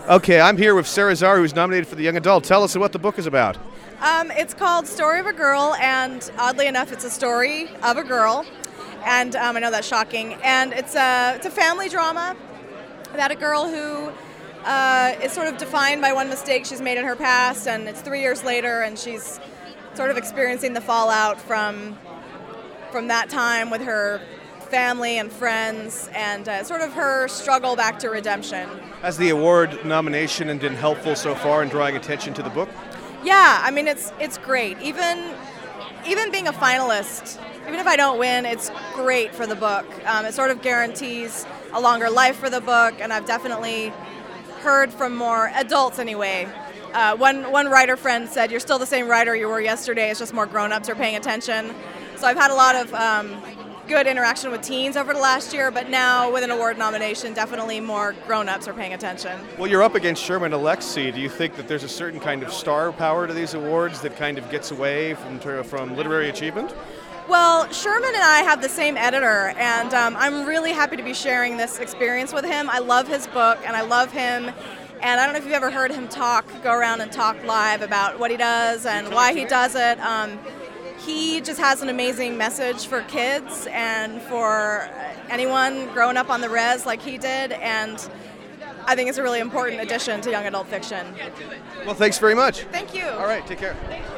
Okay, I'm here with Sarah Zar, who's nominated for the Young Adult. Tell us what the book is about. It's called Story of a Girl, and oddly enough, it's a story of a girl. And I know that's shocking. And it's a family drama about a girl who is sort of defined by one mistake she's made in her past, and it's 3 years later, and she's sort of experiencing the fallout from that time with her family and friends, and sort of her struggle back to redemption. Has the award nomination been helpful so far in drawing attention to the book? Yeah, I mean it's great. Even being a finalist, even if I don't win, it's great for the book. It sort of guarantees a longer life for the book, and I've definitely heard from more adults anyway. One writer friend said, "You're still the same writer you were yesterday. It's just more grown-ups are paying attention." So I've had a lot of good interaction with teens over the last year, but now with an award nomination, definitely more grown-ups are paying attention. Well, you're up against Sherman Alexie. Do you think that there's a certain kind of star power to these awards that kind of gets away from literary achievement? Well, Sherman and I have the same editor, and I'm really happy to be sharing this experience with him. I love his book, and I love him. And I don't know if you've ever heard him go around and talk live about what he does and why he does it. He just has an amazing message for kids and for anyone growing up on the res like he did, and I think it's a really important addition to young adult fiction. Well, thanks very much. Thank you. All right, take care.